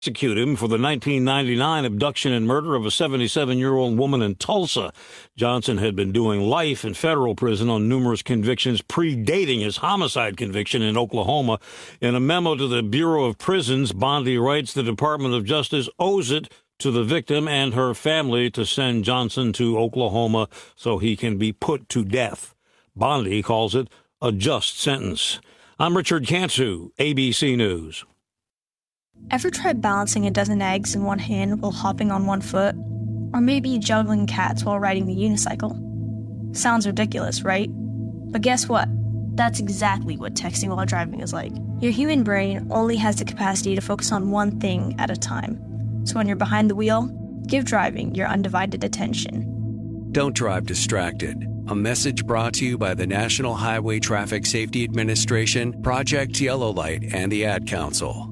Execute him for the 1999 abduction and murder of a 77-year-old woman in Tulsa. Johnson had been doing life in federal prison on numerous convictions predating his homicide conviction in Oklahoma. In a memo to the Bureau of Prisons, Bondi writes the Department of Justice owes it to the victim and her family to send Johnson to Oklahoma so he can be put to death. Bondi calls it a just sentence. I'm Richard Cantu, ABC News. Ever tried balancing a dozen eggs in one hand while hopping on one foot? Or maybe juggling cats while riding the unicycle? Sounds ridiculous, right? But guess what? That's exactly what texting while driving is like. Your human brain only has the capacity to focus on one thing at a time. So when you're behind the wheel, give driving your undivided attention. Don't drive distracted. A message brought to you by the National Highway Traffic Safety Administration, Project Yellow Light, and the Ad Council.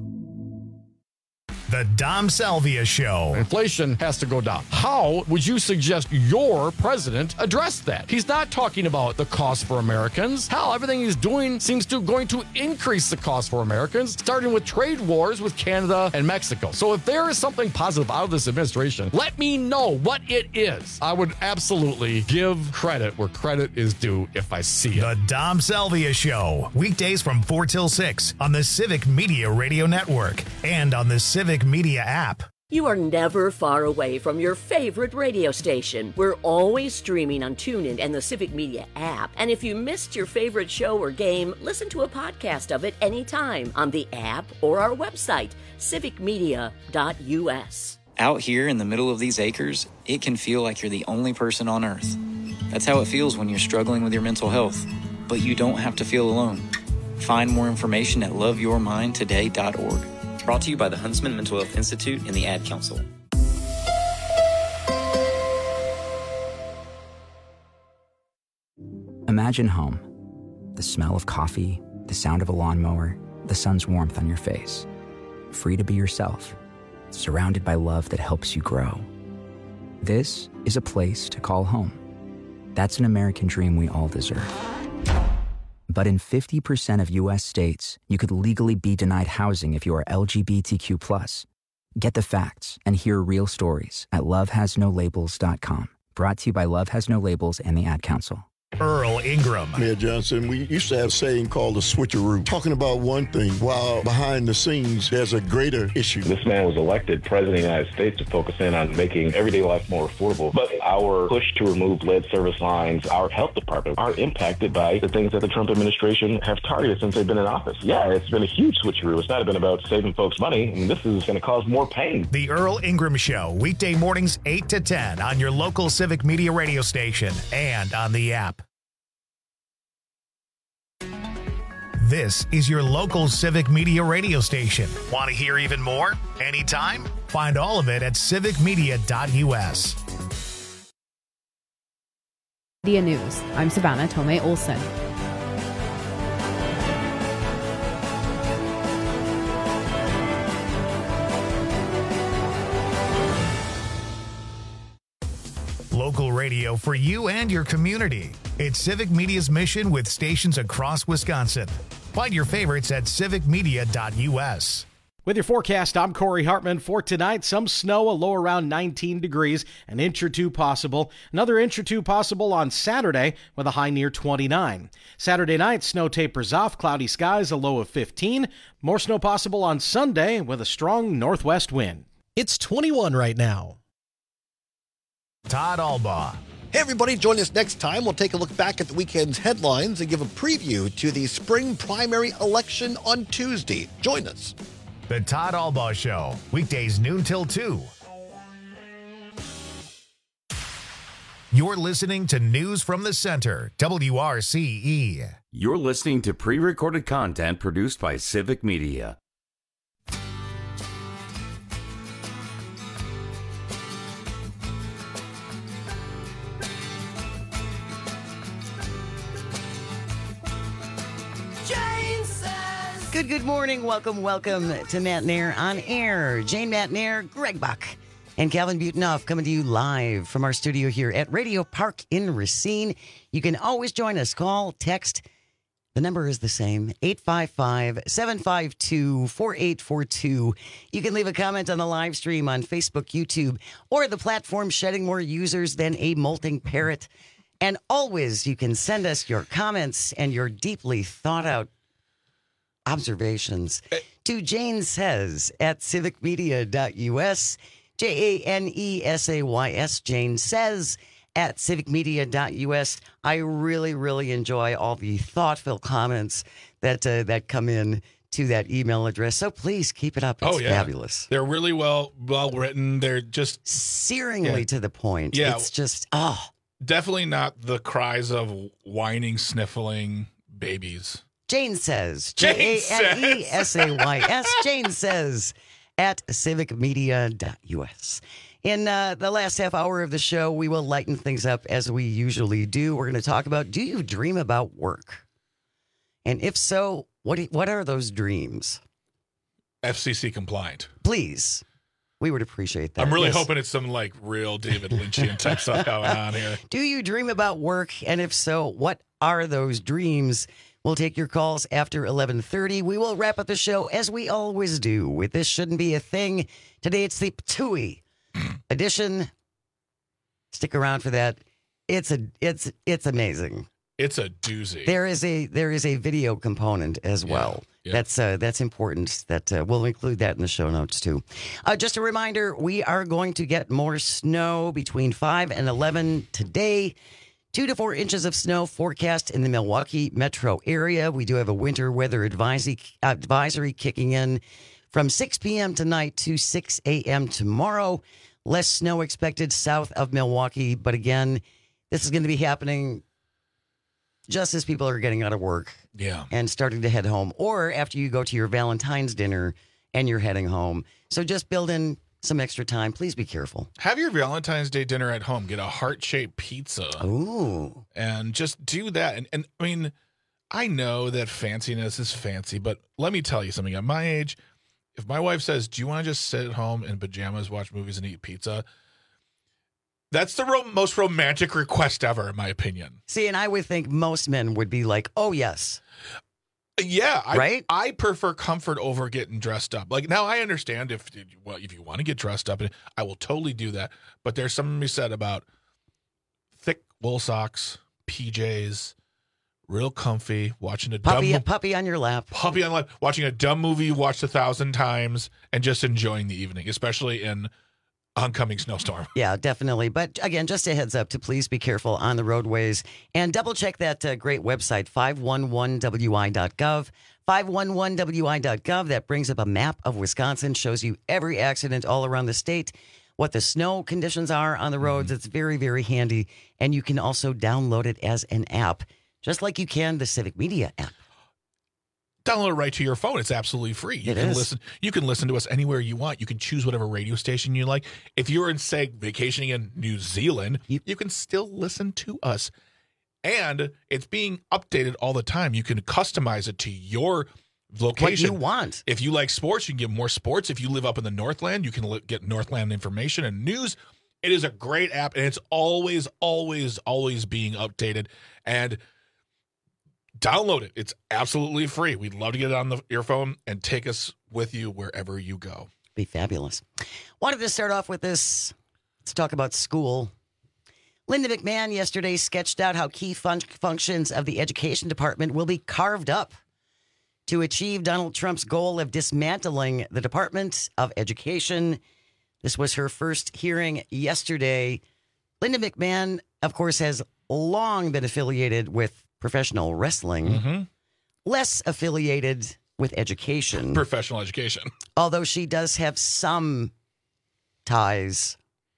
The Dom Salvia Show. Inflation has to go down. How would you suggest your president address that? He's not talking about the cost for Americans. Hell, everything he's doing seems to going to increase the cost for Americans, starting with trade wars with Canada and Mexico. So if there is something positive out of this administration, let me know what it is. I would absolutely give credit where credit is due if I see it. The Dom Salvia Show. Weekdays from 4 till 6 on the Civic Media Radio Network and on the Civic Media app. You are never far away from your favorite radio station. We're always streaming on TuneIn and the Civic Media app. And if you missed your favorite show or game, listen to a podcast of it anytime on the app or our website, civicmedia.us. Out here in the middle of these acres, it can feel like you're the only person on Earth. That's how it feels when you're struggling with your mental health. But you don't have to feel alone. Find more information at loveyourmindtoday.org. Brought to you by the Huntsman Mental Health Institute and the Ad Council. Imagine home. The smell of coffee, the sound of a lawnmower, the sun's warmth on your face. Free to be yourself, surrounded by love that helps you grow. This is a place to call home. That's an American dream we all deserve. But in 50% of U.S. states, you could legally be denied housing if you are LGBTQ+. Get the facts and hear real stories at lovehasnolabels.com. Brought to you by Love Has No Labels and the Ad Council. Earl Ingram. Mayor Johnson, we used to have a saying called the switcheroo, talking about one thing while behind the scenes there's a greater issue. This man was elected president of the United States to focus in on making everyday life more affordable. But our push to remove lead service lines, our health department, are impacted by the things that the Trump administration have targeted since they've been in office. Yeah, it's been a huge switcheroo. It's not been about saving folks money. I mean, this is going to cause more pain. The Earl Ingram Show, weekday mornings 8 to 10 on your local Civic Media radio station and on the app. This is your local Civic Media radio station. Want to hear even more? Anytime? Find all of it at civicmedia.us. Media News. I'm Savannah Tomei Olson. Local radio for you and your community. It's Civic Media's mission with stations across Wisconsin. Find your favorites at civicmedia.us. With your forecast, I'm Corey Hartman. For tonight, some snow, a low around 19 degrees, an inch or two possible. Another inch or two possible on Saturday with a high near 29. Saturday night, snow tapers off, cloudy skies, a low of 15. More snow possible on Sunday with a strong northwest wind. It's 21 right now. Todd Albaugh. Hey everybody, join us next time. We'll take a look back at the weekend's headlines and give a preview to the spring primary election on Tuesday. Join us. The Todd Albaugh Show, weekdays noon till 2. You're listening to News from the Center, WRCE. You're listening to pre-recorded content produced by Civic Media. Good morning. Welcome to Matt Nair on Air. Jane Matt Nair, Greg Buck, and Calvin Butonoff coming to you live from our studio here at Radio Park in Racine. You can always join us. Call, text, The number is the same, 855-752-4842. You can leave a comment on the live stream on Facebook, YouTube, or the platform shedding more users than a molting parrot. And always, you can send us your comments and your deeply thought out observations to Jane Says at civicmedia.us, JANESAYS, Jane Says at civicmedia.us. I really, really enjoy all the thoughtful comments that come in to that email address. So please keep it up. It's fabulous. They're really well written. They're just searingly to the point. Yeah. It's just, definitely not the cries of whining, sniffling babies. Jane Says, Jane JANESAYS, Jane Says at civicmedia.us. In the last half hour of the show, we will lighten things up as we usually do. We're going to talk about, do you dream about work? And if so, what are those dreams? FCC compliant. Please. We would appreciate that. I'm really hoping it's some like real David Lynchian type stuff going on here. Do you dream about work? And if so, what are those dreams? We'll take your calls after 11:30. We will wrap up the show as we always do with This Shouldn't Be a Thing. Today it's the Ptooie edition. Stick around for that. It's amazing. It's a doozy. There is a video component as well. Yeah. That's important. We'll include that in the show notes too. Just a reminder, we are going to get more snow between 5 and 11 today. 2 to 4 inches of snow forecast in the Milwaukee metro area. We do have a winter weather advisory kicking in from 6 p.m. tonight to 6 a.m. tomorrow. Less snow expected south of Milwaukee. But again, this is going to be happening just as people are getting out of work and starting to head home, or after you go to your Valentine's dinner and you're heading home. So just build in some extra time. Please be careful. Have your Valentine's Day dinner at home. Get a heart-shaped pizza. Ooh. And just do that. And I mean, I know that fanciness is fancy, but let me tell you something. At my age, if my wife says, do you want to just sit at home in pajamas, watch movies, and eat pizza? That's the most romantic request ever, in my opinion. See, and I would think most men would be like, oh, yes. Yeah. Right? I prefer comfort over getting dressed up. Like, now I understand if you want to get dressed up, I will totally do that. But there's something to be said about thick wool socks, PJs, real comfy, watching a puppy on your lap. Puppy on your lap. Watching a dumb movie you watched 1,000 times and just enjoying the evening, especially in oncoming snowstorm. Yeah, definitely. But again, just a heads up to please be careful on the roadways and double check that great website, 511wi.gov. 511wi.gov. That brings up a map of Wisconsin, shows you every accident all around the state, what the snow conditions are on the roads. It's very, very handy. And you can also download it as an app, just like you can the Civic Media app. Download it right to your phone. It's absolutely free. You can listen to us anywhere you want. You can choose whatever radio station you like. If you're in, say, vacationing in New Zealand, you can still listen to us. And it's being updated all the time. You can customize it to your location. What you want. If you like sports, you can get more sports. If you live up in the Northland, you can get Northland information and news. It is a great app, and it's always, always, always being updated. And download it. It's absolutely free. We'd love to get it on your phone and take us with you wherever you go. Be fabulous. Wanted to start off with this. Let's talk about school. Linda McMahon yesterday sketched out how key functions of the education department will be carved up to achieve Donald Trump's goal of dismantling the Department of Education. This was her first hearing yesterday. Linda McMahon, of course, has long been affiliated with professional wrestling, less affiliated with education. Professional education. Although she does have some ties-ish.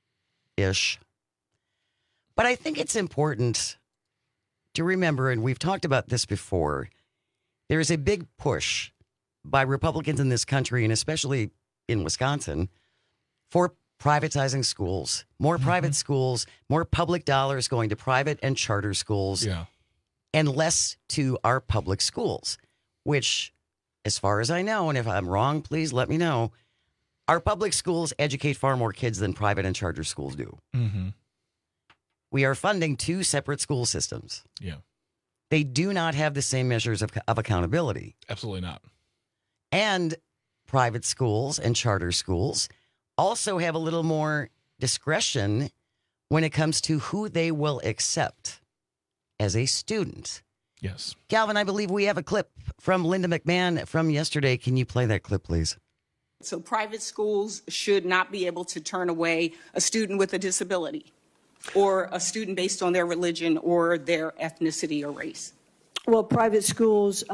But I think it's important to remember, and we've talked about this before, there is a big push by Republicans in this country, and especially in Wisconsin, for privatizing schools. More private schools, more public dollars going to private and charter schools. Yeah. And less to our public schools, which, as far as I know, and if I'm wrong, please let me know, our public schools educate far more kids than private and charter schools do. Mm-hmm. We are funding two separate school systems. Yeah. they do not have the same measures of accountability. Absolutely not. And private schools and charter schools also have a little more discretion when it comes to who they will accept as a student. Yes. Calvin, I believe we have a clip from Linda McMahon from yesterday. Can you play that clip, please? So private schools should not be able to turn away a student with a disability or a student based on their religion or their ethnicity or race. Well, private schools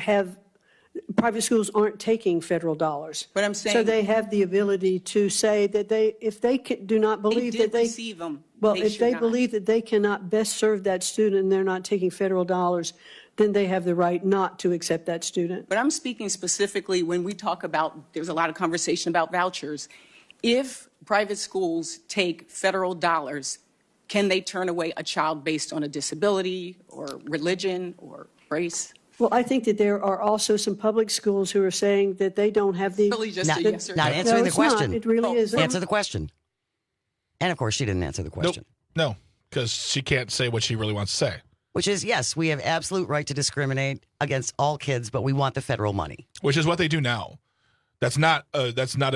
aren't taking federal dollars. But I'm saying, so they have the ability to say that if they do not believe that they receive them. Well, if they believe that they cannot best serve that student and they're not taking federal dollars, then they have the right not to accept that student. But I'm speaking specifically when we talk about, there's a lot of conversation about vouchers. If private schools take federal dollars, can they turn away a child based on a disability or religion or race? Well, I think that there are also some public schools who are saying that they don't have the... Really just a yes or no. Not answering the question. Not. It really is. Answer the question. And, of course, she didn't answer the question. Nope. No, because she can't say what she really wants to say. Which is, yes, we have absolute right to discriminate against all kids, but we want the federal money. Which is what they do now. That's not a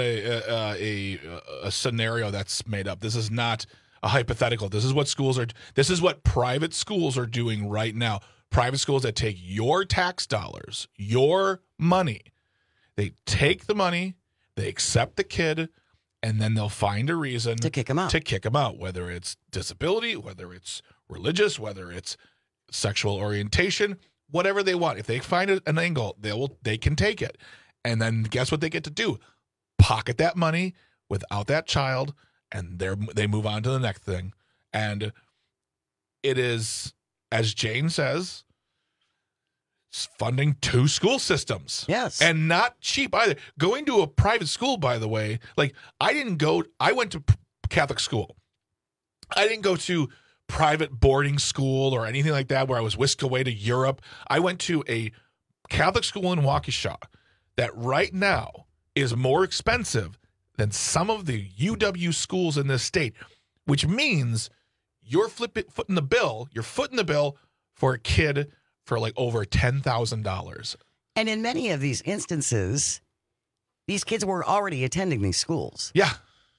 scenario that's made up. This is not a hypothetical. This is what private schools are doing right now. Private schools that take your tax dollars, your money, they take the money, they accept the kid, and then they'll find a reason to kick him out. Whether it's disability, whether it's religious, whether it's sexual orientation, whatever they want. If they find an angle, they can take it. And then guess what they get to do? Pocket that money without that child, and they move on to the next thing. And it is, as Jane says, funding two school systems. Yes. And not cheap either. Going to a private school, by the way, like I went to Catholic school. I didn't go to private boarding school or anything like that where I was whisked away to Europe. I went to a Catholic school in Waukesha that right now is more expensive than some of the UW schools in this state, which means you're footing the bill for a kid for like over $10,000. And in many of these instances, these kids were already attending these schools. Yeah.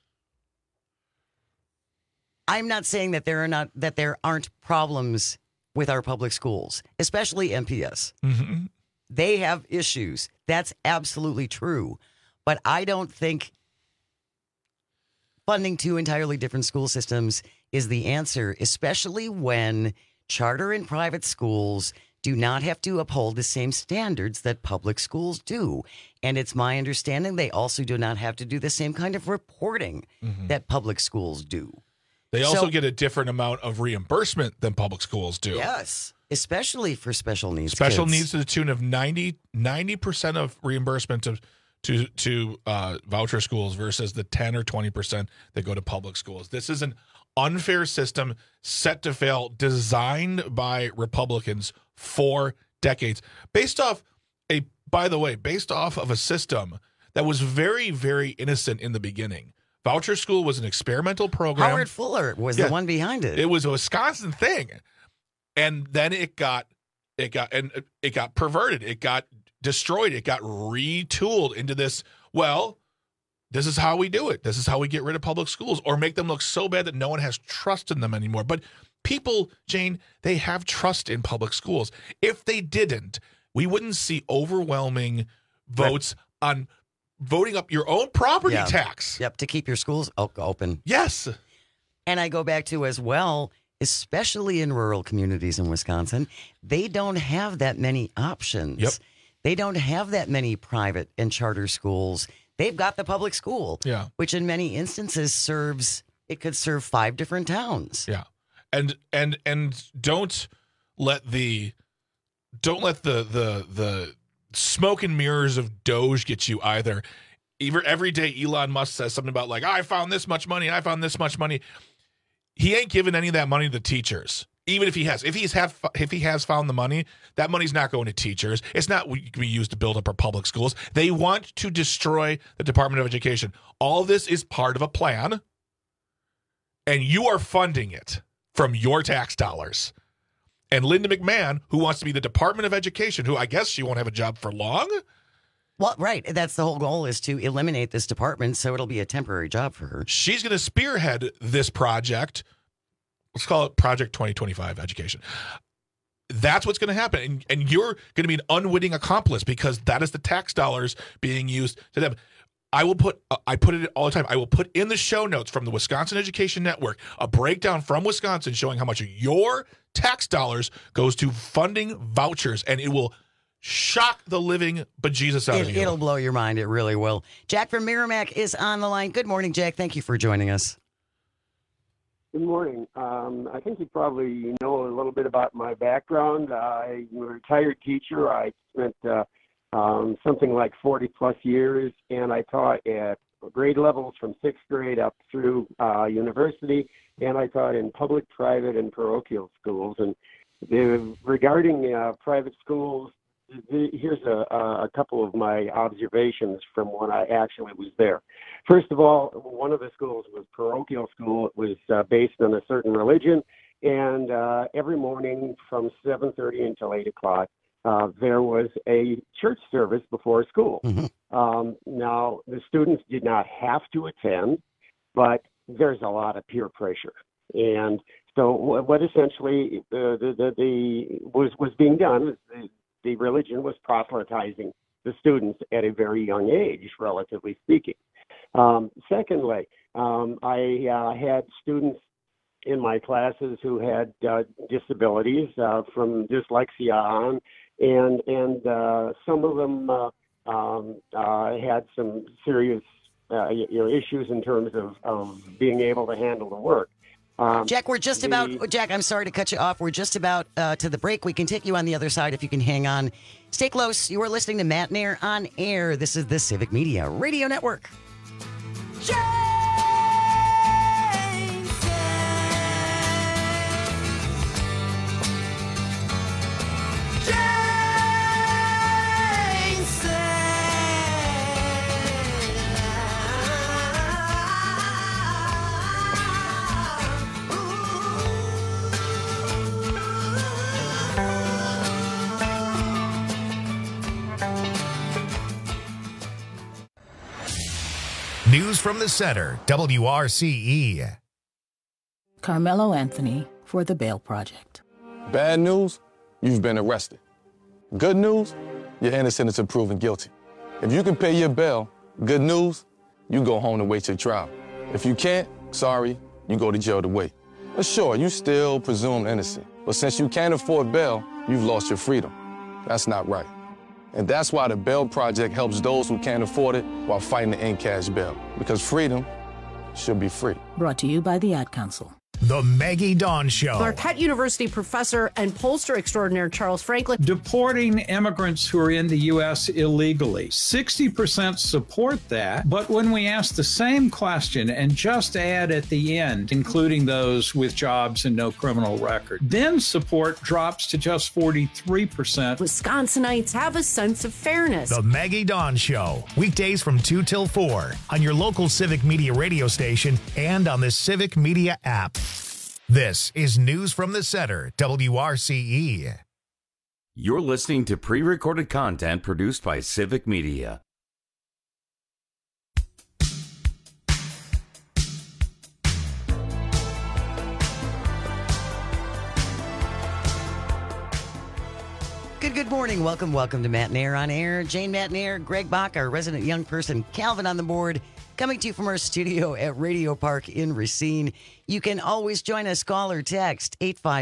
I'm not saying that there aren't problems with our public schools, especially MPS. Mm-hmm. They have issues. That's absolutely true. But I don't think funding two entirely different school systems is the answer, especially when charter and private schools do not have to uphold the same standards that public schools do. And it's my understanding they also do not have to do the same kind of reporting that public schools do. They also get a different amount of reimbursement than public schools do. Yes, especially for special needs Special kids. needs to the tune of 90% of reimbursement to voucher schools versus the 10 or 20% that go to public schools. This is an unfair system set to fail, designed by Republicans for decades, based off of a system that was very, very innocent in the beginning. Voucher school was an experimental program. Howard Fuller was the one behind it. It was a Wisconsin thing. And then it got perverted. It got destroyed. It got retooled into this, well, this is how we do it. This is how we get rid of public schools or make them look so bad that no one has trust in them anymore. But people, Jane, they have trust in public schools. If they didn't, we wouldn't see overwhelming votes on voting up your own property tax. Yep, to keep your schools open. Yes. And I go back to as well, especially in rural communities in Wisconsin, they don't have that many options. Yep. They don't have that many private and charter schools. They've got the public school, which in many instances could serve 5 different towns. Yeah. And don't let the smoke and mirrors of Doge get you either. Every day Elon Musk says something about like, I found this much money. He ain't giving any of that money to teachers. Even if he has, if he has found the money, that money's not going to teachers. It's not going to be used to build up our public schools. They want to destroy the Department of Education. All this is part of a plan, and you are funding it from your tax dollars. And Linda McMahon, who wants to be the Department of Education, who I guess she won't have a job for long. Well, right. That's the whole goal, is to eliminate this department, so it'll be a temporary job for her. She's going to spearhead this project. Let's call it Project 2025 Education. That's what's going to happen. And you're going to be an unwitting accomplice, because that is the tax dollars being used to them. I put it all the time. I will put in the show notes from the Wisconsin Education Network a breakdown from Wisconsin showing how much of your tax dollars goes to funding vouchers, and it will shock the living bejesus out of you. It'll blow your mind. It really will. Jack from Merrimack is on the line. Good morning, Jack. Thank you for joining us. Good morning. I think you probably know a little bit about my background. I'm a retired teacher. I spent something like 40-plus years, and I taught at grade levels from 6th grade up through university, and I taught in public, private, and parochial schools. And regarding private schools, here's a couple of my observations from when I actually was there. First of all, one of the schools was parochial school. It was based on a certain religion, and every morning from 7:30 until 8 o'clock, there was a church service before school. Now, the students did not have to attend, but there's a lot of peer pressure. And so what essentially was being done is the religion was proselytizing the students at a very young age, relatively speaking. Secondly, I had students in my classes who had disabilities from dyslexia on, and some of them had some serious issues in terms of being able to handle the work. Jack, Jack, I'm sorry to cut you off. We're just about to the break. We can take you on the other side if you can hang on. Stay close. You are listening to Matt Nair on Air. This is the Civic Media Radio Network. News from the Center, WRCE. Carmelo Anthony for the Bail Project. Bad news, you've been arrested. Good news, you're innocent until proven guilty. If you can pay your bail, good news, you go home to wait your trial. If you can't, sorry, you go to jail to wait. But sure, you still presumed innocent. But since you can't afford bail, you've lost your freedom. That's not right. And that's why the Bail Project helps those who can't afford it while fighting to end cash bail. Because freedom should be free. Brought to you by the Ad Council. The Maggie Dawn Show. Marquette University professor and pollster extraordinaire Charles Franklin. Deporting immigrants who are in the U.S. illegally. 60% support that, but when we ask the same question and just add at the end, including those with jobs and no criminal record, then support drops to just 43%. Wisconsinites have a sense of fairness. The Maggie Dawn Show. Weekdays from 2 till 4 on your local Civic Media radio station and on the Civic Media app. This is News from the Center, WRCE. You're listening to pre-recorded content produced by Civic Media. Good morning. Welcome to Matt Nair on Air. Jane Matt Nair, Greg Bach, our resident young person, Calvin on the board, coming to you from our studio at Radio Park in Racine. You can always join us. Call or text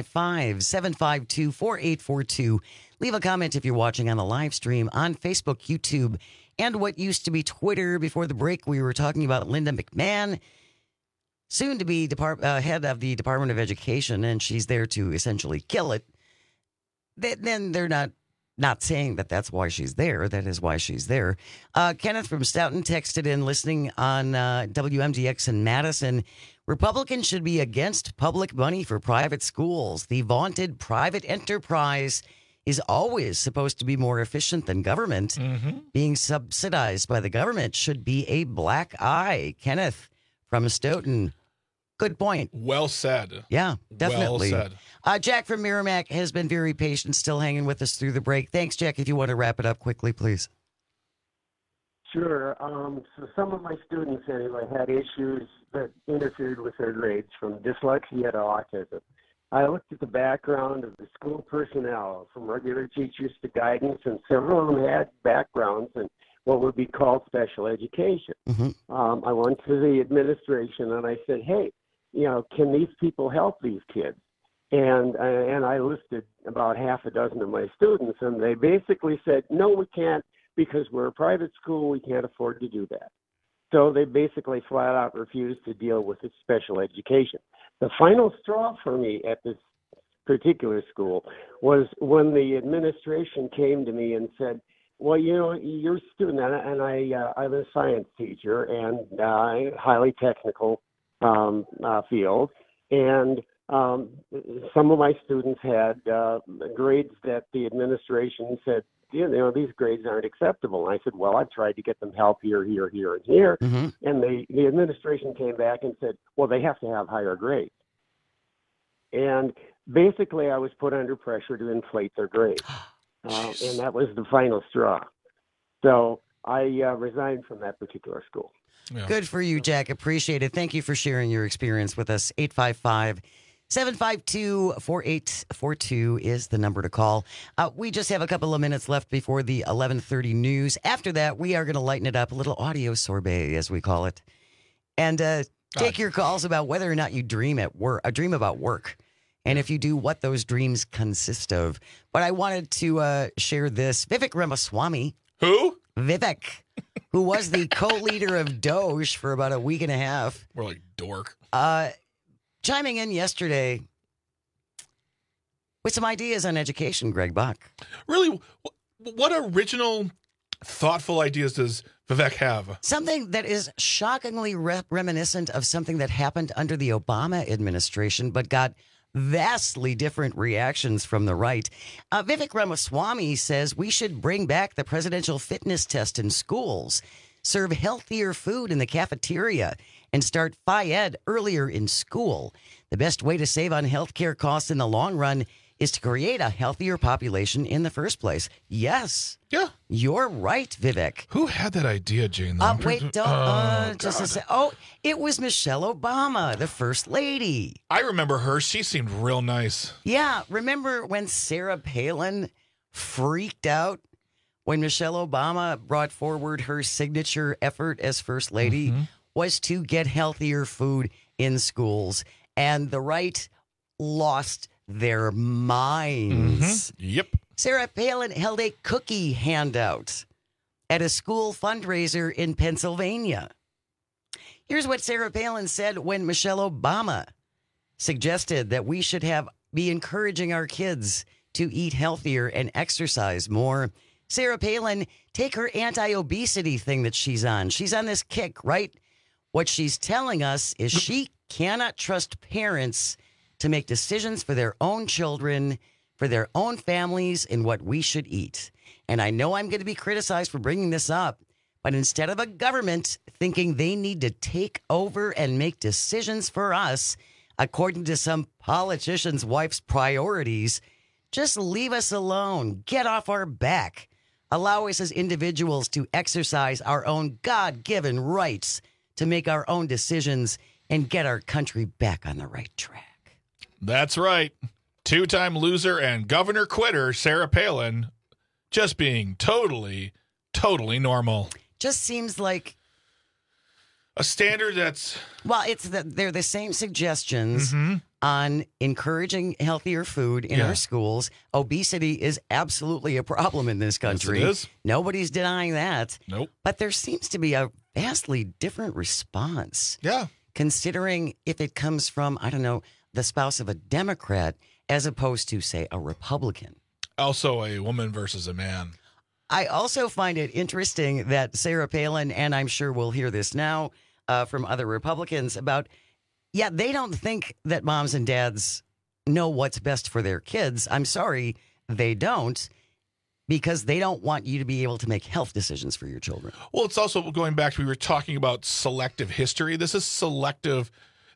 855-752-4842. Leave a comment if you're watching on the live stream on Facebook, YouTube, and what used to be Twitter. Before the break, we were talking about Linda McMahon, soon to be head of the Department of Education, and she's there to essentially kill it. Then they're not saying that that's why she's there. That is why she's there. Kenneth from Stoughton texted in, listening on WMDX in Madison. Republicans should be against public money for private schools. The vaunted private enterprise is always supposed to be more efficient than government. Being subsidized by the government should be a black eye. Kenneth from Stoughton. Good point. Well said. Yeah, definitely. Well said. Jack from Merrimack has been very patient, still hanging with us through the break. Thanks, Jack. If you want to wrap it up quickly, please. Sure. So some of my students, anyway, had issues that interfered with their grades, from dyslexia to autism. I looked at the background of the school personnel, from regular teachers to guidance, and several of them had backgrounds in what would be called special education. I went to the administration and I said, hey, can these people help these kids? And I listed about half a dozen of my students, and they basically said, no, we can't, because we're a private school, we can't afford to do that. So they basically flat out refused to deal with the special education. The final straw for me at this particular school was when the administration came to me and said, well, you're a student, and I'm a science teacher and highly technical field, and some of my students had grades that the administration said, these grades aren't acceptable. And I said, well, I've tried to get them help here, and here. And the administration came back and said, well, they have to have higher grades. And basically I was put under pressure to inflate their grades. And that was the final straw. So I resigned from that particular school. Yeah. Good for you, Jack. Appreciate it. Thank you for sharing your experience with us. 855-752-4842 is the number to call. We just have a couple of minutes left before the 11:30 news. After that, we are going to lighten it up, a little audio sorbet, as we call it, and take your calls about whether or not you dream about work. And if you do, what those dreams consist of. But I wanted to share this. Vivek Ramaswamy. Who? Vivek, who was the co-leader of Doge for about a week and a half. More like dork. Chiming in yesterday with some ideas on education, Greg Bach. Really? What original, thoughtful ideas does Vivek have? Something that is shockingly reminiscent of something that happened under the Obama administration, but got vastly different reactions from the right. Vivek Ramaswamy says we should bring back the presidential fitness test in schools, serve healthier food in the cafeteria, and start Phy-Ed earlier in school. The best way to save on healthcare costs in the long run is to create a healthier population in the first place. Yes. Yeah. You're right, Vivek. Who had that idea, Jane? Wait, don't. Just a sec. Oh, it was Michelle Obama, the first lady. I remember her. She seemed real nice. Yeah. Remember when Sarah Palin freaked out when Michelle Obama brought forward her signature effort as first lady was to get healthier food in schools, and the right lost their minds. Yep. Sarah Palin held a cookie handout at a school fundraiser in Pennsylvania. Here's what Sarah Palin said when Michelle Obama suggested that we should be encouraging our kids to eat healthier and exercise more. Sarah Palin, take her anti-obesity thing that she's on. She's on this kick, right? What she's telling us is she cannot trust parents to make decisions for their own children, for their own families, and what we should eat. And I know I'm going to be criticized for bringing this up, but instead of a government thinking they need to take over and make decisions for us, according to some politician's wife's priorities, just leave us alone. Get off our back. Allow us as individuals to exercise our own God-given rights to make our own decisions and get our country back on the right track. That's right. Two-time loser and governor quitter Sarah Palin just being totally normal. Just seems like a standard that's... Well, they're the same suggestions on encouraging healthier food in our schools. Obesity is absolutely a problem in this country. Yes, it is. Nobody's denying that. Nope. But there seems to be a vastly different response. Yeah. Considering if it comes from, I don't know, the spouse of a Democrat as opposed to, say, a Republican. Also a woman versus a man. I also find it interesting that Sarah Palin, and I'm sure we'll hear this now from other Republicans about, they don't think that moms and dads know what's best for their kids. I'm sorry, they don't, because they don't want you to be able to make health decisions for your children. Well, it's also going back to, we were talking about selective history. This is selective.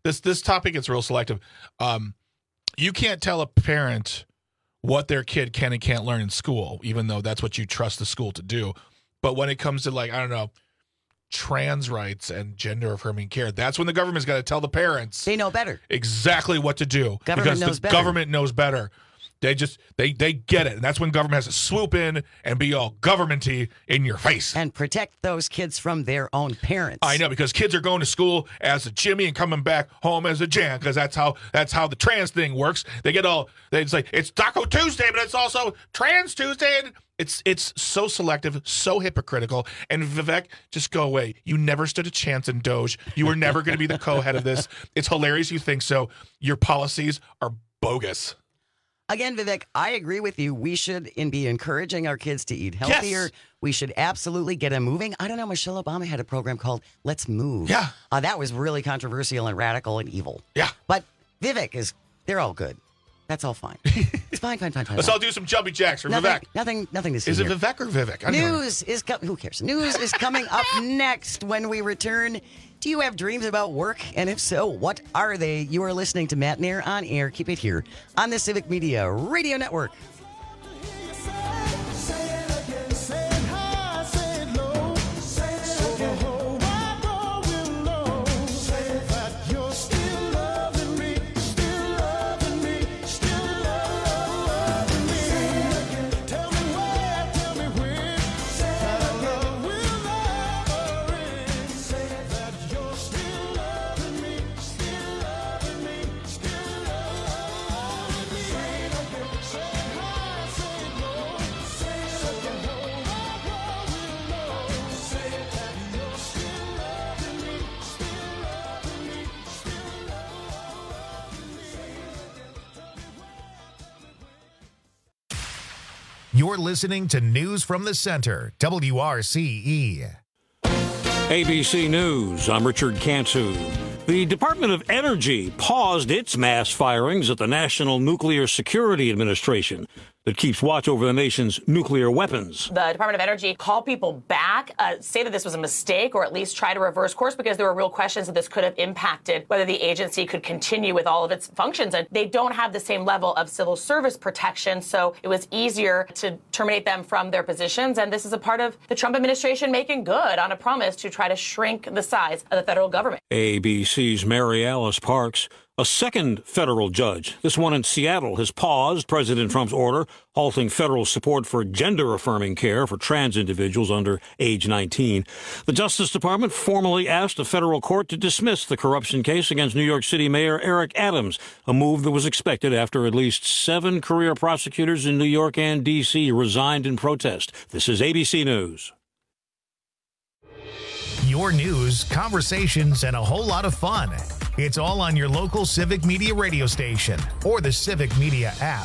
This topic gets real selective. You can't tell a parent what their kid can and can't learn in school, even though that's what you trust the school to do. But when it comes to, like, I don't know, trans rights and gender affirming care, that's when the government's got to tell the parents. They know better. Exactly what to do. Government knows better. They get it. And that's when government has to swoop in and be all government-y in your face. And protect those kids from their own parents. I know, because kids are going to school as a Jimmy and coming back home as a Jan, because that's how the trans thing works. They say it's Taco Tuesday, but it's also Trans Tuesday. And it's so selective, so hypocritical. And Vivek, just go away. You never stood a chance in Doge. You were never going to be the co-head of this. It's hilarious you think so. Your policies are bogus. Again, Vivek, I agree with you. We should be encouraging our kids to eat healthier. Yes. We should absolutely get them moving. I don't know, Michelle Obama had a program called Let's Move. Yeah. That was really controversial and radical and evil. Yeah. But Vivek they're all good. That's all fine. It's fine. Let's all do some jumping jacks for Vivek. Nothing to see Is it here. Vivek or Vivek? Who cares? News is coming up next when we return. Do you have dreams about work? And if so, what are they? You are listening to Matt Nair on Air. Keep it here on the Civic Media Radio Network. You're listening to News from the Center, WRCE. ABC News, I'm Richard Cantu. The Department of Energy paused its mass firings at the National Nuclear Security Administration that keeps watch over the nation's nuclear weapons. The Department of Energy called people back, say that this was a mistake, or at least try to reverse course, because there were real questions that this could have impacted whether the agency could continue with all of its functions. And they don't have the same level of civil service protection, so it was easier to terminate them from their positions. And this is a part of the Trump administration making good on a promise to try to shrink the size of the federal government. ABC's Mary Alice Parks. A second federal judge, this one in Seattle, has paused President Trump's order halting federal support for gender-affirming care for trans individuals under age 19. The Justice Department formally asked a federal court to dismiss the corruption case against New York City Mayor Eric Adams, a move that was expected after at least 7 career prosecutors in New York and D.C. resigned in protest. This is ABC News. Your news, conversations, and a whole lot of fun. It's all on your local Civic Media radio station or the Civic Media app.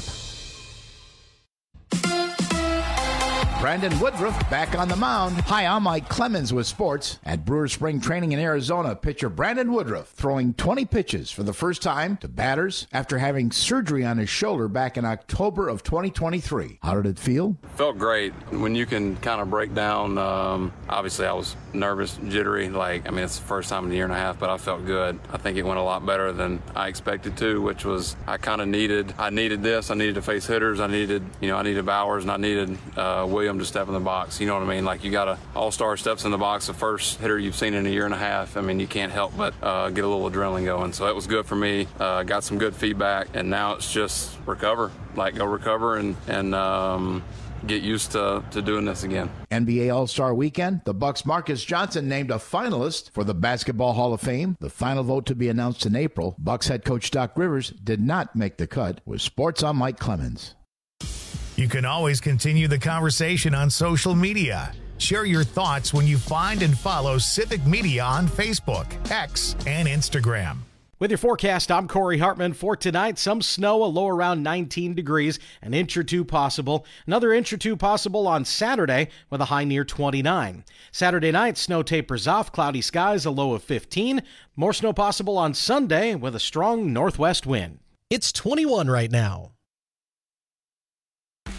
Brandon Woodruff back on the mound. Hi, I'm Mike Clemens with sports. At Brewers Spring Training in Arizona, pitcher Brandon Woodruff throwing 20 pitches for the first time to batters after having surgery on his shoulder back in October of 2023. How did it feel? Felt great. When you can kind of break down, obviously I was nervous, jittery. It's the first time in a year and a half, but I felt good. I think it went a lot better than I expected to, which was I needed this. I needed to face hitters. I needed Bowers, and I needed Williams to step in the box. You know what I mean? Like, you got a all-star steps in the box, the first hitter you've seen in a year and a half. You can't help but get a little adrenaline going. So it was good for me. Got some good feedback, and now it's just recover. Go recover and get used to doing this again. NBA All-Star Weekend, the Bucks' Marcus Johnson named a finalist for the Basketball Hall of Fame. The final vote to be announced in April. Bucks head coach Doc Rivers did not make the cut. With sports, I'm Mike Clemens. You can always continue the conversation on social media. Share your thoughts when you find and follow Civic Media on Facebook, X, and Instagram. With your forecast, I'm Corey Hartman. For tonight, some snow, a low around 19 degrees, an inch or two possible. Another inch or two possible on Saturday with a high near 29. Saturday night, snow tapers off, cloudy skies, a low of 15. More snow possible on Sunday with a strong northwest wind. It's 21 right now.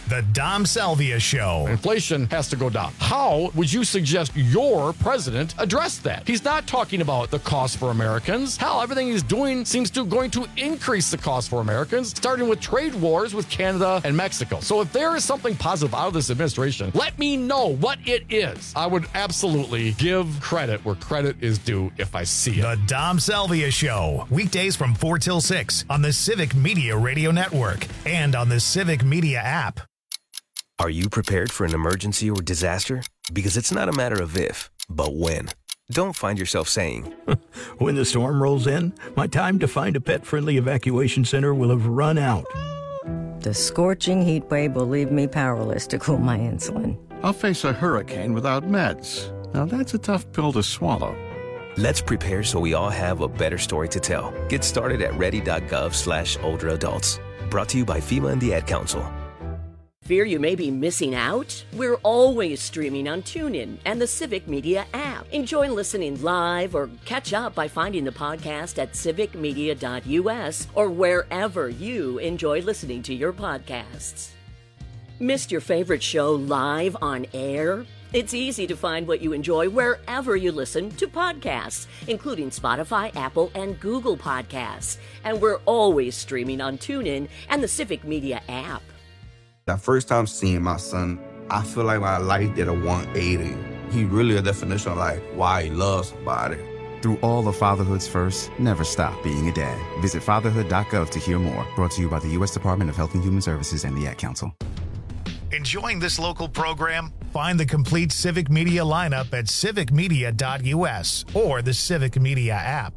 The Dom Salvia Show. Inflation has to go down. How would you suggest your president address that? He's not talking about the cost for Americans. Hell, everything he's doing seems to going to increase the cost for Americans, starting with trade wars with Canada and Mexico. So if there is something positive out of this administration, let me know what it is. I would absolutely give credit where credit is due if I see it. The Dom Salvia Show. Weekdays from 4 till 6 on the Civic Media Radio Network and on the Civic Media app. Are you prepared for an emergency or disaster? Because it's not a matter of if, but when. Don't find yourself saying, when the storm rolls in, my time to find a pet-friendly evacuation center will have run out. The scorching heat wave will leave me powerless to cool my insulin. I'll face a hurricane without meds. Now that's a tough pill to swallow. Let's prepare so we all have a better story to tell. Get started at ready.gov/older adults. Brought to you by FEMA and the Ad Council. Fear you may be missing out? We're always streaming on TuneIn and the Civic Media app. Enjoy listening live or catch up by finding the podcast at civicmedia.us or wherever you enjoy listening to your podcasts. Missed your favorite show live on air? It's easy to find what you enjoy wherever you listen to podcasts, including Spotify, Apple, and Google Podcasts. And we're always streaming on TuneIn and the Civic Media app. The first time seeing my son, I feel like my life did a 180. He really a definition of like why he loves somebody. Through all of fatherhood's first, never stop being a dad. Visit fatherhood.gov to hear more. Brought to you by the U.S. Department of Health and Human Services and the Ad Council. Enjoying this local program? Find the complete Civic Media lineup at civicmedia.us or the Civic Media app.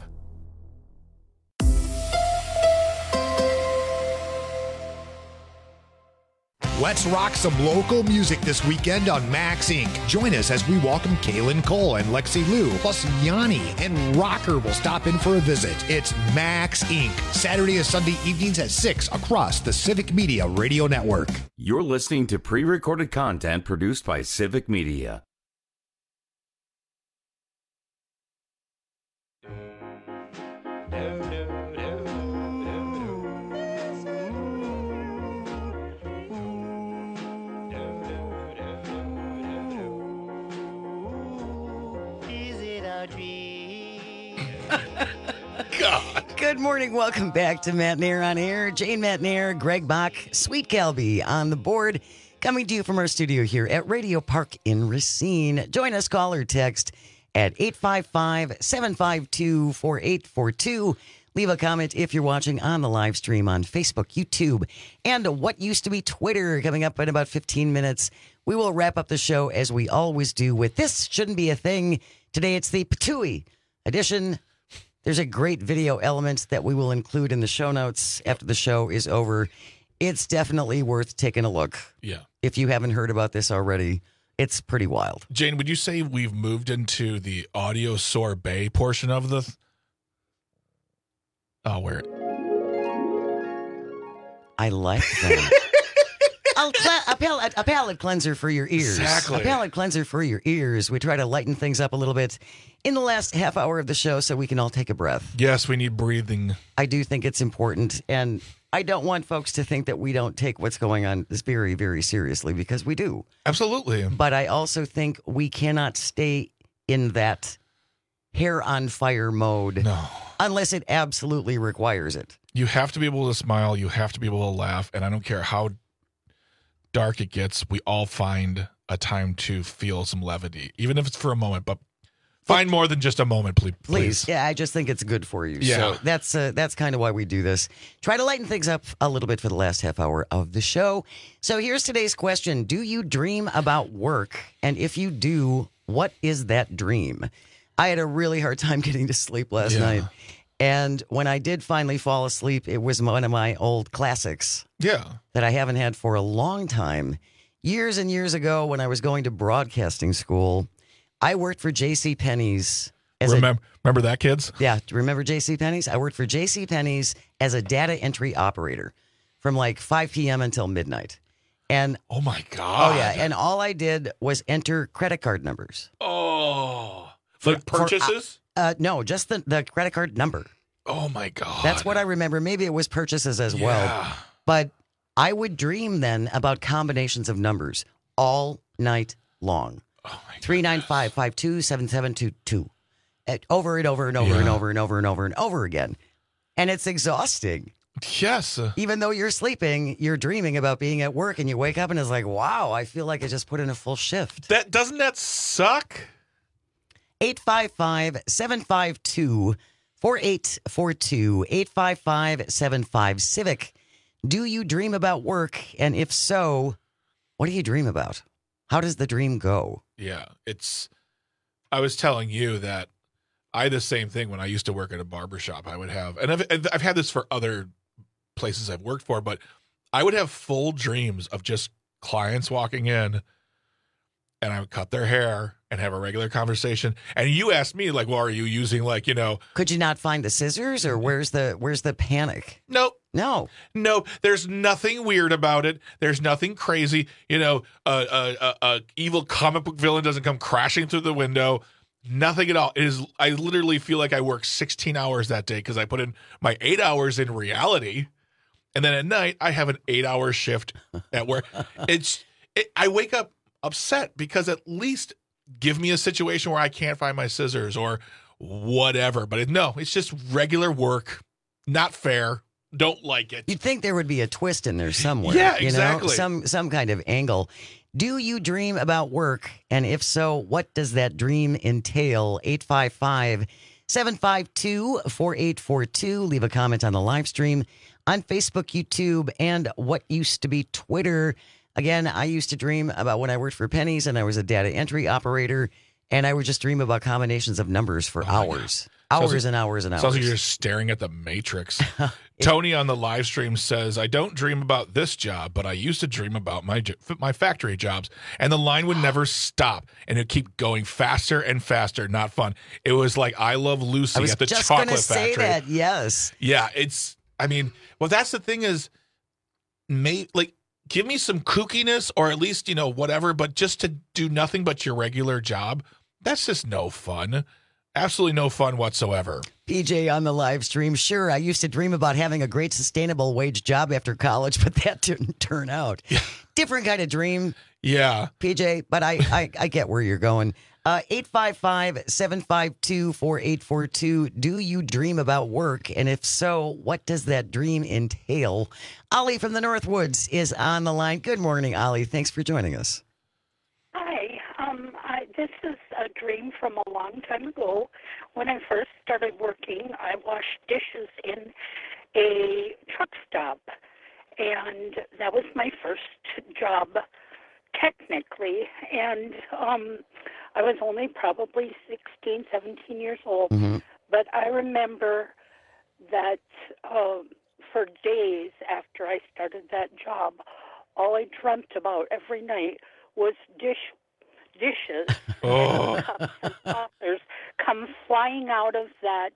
Let's rock some local music this weekend on Max Inc. Join us as we welcome Kaylin Cole and Lexi Lou, plus Yanni and Rocker will stop in for a visit. It's Max Inc. Saturday and Sunday evenings at 6 across the Civic Media Radio Network. You're listening to pre-recorded content produced by Civic Media. God. Good morning. Welcome back to Matt Nair on Air. Jane Matt Nair, Greg Bach, Sweet Calby on the board. Coming to you from our studio here at Radio Park in Racine. Join us, call or text at 855-752-4842. Leave a comment if you're watching on the live stream on Facebook, YouTube, and what used to be Twitter. Coming up in about 15 minutes, we will wrap up the show as we always do with This Shouldn't Be a Thing. Today it's the Patooey edition. There's a great video element that we will include in the show notes after the show is over. It's definitely worth taking a look. Yeah. If you haven't heard about this already, it's pretty wild. Jane, would you say we've moved into the audio sorbet portion of the... Oh, where? I like that. A palate cleanser for your ears. Exactly. A palate cleanser for your ears. We try to lighten things up a little bit in the last half hour of the show so we can all take a breath. Yes, we need breathing. I do think it's important, and I don't want folks to think that we don't take what's going on this very, very seriously, because we do. Absolutely. But I also think we cannot stay in that hair on fire mode unless it absolutely requires it. You have to be able to smile. You have to be able to laugh. And I don't care how dark it gets, we all find a time to feel some levity, even if it's for a moment, but find more than just a moment, please. Yeah, I just think it's good for you. Yeah. So that's kind of why we do this. Try to lighten things up a little bit for the last half hour of the show. So here's today's question. Do you dream about work? And if you do, what is that dream? I had a really hard time getting to sleep last night. And when I did finally fall asleep, it was one of my old classics. Yeah. That I haven't had for a long time. Years and years ago, when I was going to broadcasting school, I worked for JCPenney's. Remember that, kids? Yeah. Remember JCPenney's? I worked for JCPenney's as a data entry operator from like 5 p.m. until midnight. And oh, my God. Oh, yeah. And all I did was enter credit card numbers. Oh. Like purchases? No, just the credit card number. Oh, my God. That's what I remember. Maybe it was purchases as well. But I would dream then about combinations of numbers all night long. 395-527-722. Over and over and over and over and over and over and over again. And it's exhausting. Yes. Even though you're sleeping, you're dreaming about being at work, and you wake up and it's like, wow, I feel like I just put in a full shift. Doesn't that suck? 855-752-4842. 855-75-CIVIC. Do you dream about work? And if so, what do you dream about? How does the dream go? Yeah, I was telling you that I had the same thing when I used to work at a barbershop. I would have, and I've had this for other places I've worked for, but I would have full dreams of just clients walking in, and I would cut their hair and have a regular conversation. And you asked me, like, well, are you using, like, Could you not find the scissors, or where's the panic? Nope. No. There's nothing weird about it. There's nothing crazy. A evil comic book villain doesn't come crashing through the window. Nothing at all. I literally feel like I worked 16 hours that day because I put in my 8 hours in reality. And then at night, I have an 8-hour shift at work. I wake up upset because at least give me a situation where I can't find my scissors or whatever. But it's just regular work. Not fair. Don't like it. You'd think there would be a twist in there somewhere. Yeah, exactly. Some kind of angle. Do you dream about work? And if so, what does that dream entail? 855-752-4842. Leave a comment on the live stream on Facebook, YouTube, and what used to be Twitter. Again, I used to dream about when I worked for Pennies and I was a data entry operator, and I would just dream about combinations of numbers for hours. Hours and hours and hours. Sounds like you're just staring at the Matrix. Tony on the live stream says, I don't dream about this job, but I used to dream about my factory jobs. And the line would never stop. And it would keep going faster and faster. Not fun. It was like I Love Lucy at the chocolate factory. I was just going to say that, yes. Yeah, that's the thing is, give me some kookiness or at least, whatever, but just to do nothing but your regular job, that's just no fun. Absolutely no fun whatsoever. PJ on the live stream. Sure, I used to dream about having a great sustainable wage job after college, but that didn't turn out. Yeah. Different kind of dream. Yeah. PJ, but I get where you're going. 855-752-4842. Do you dream about work? And if so, what does that dream entail? Ollie from the Northwoods is on the line. Good morning, Ollie. Thanks for joining us. Hi. This is a dream from a long time ago. When I first started working, I washed dishes in a truck stop, and that was my first job technically, and I was only probably 16, 17 years old, but I remember that for days after I started that job, all I dreamt about every night was dishes and cups and saucers come flying out of that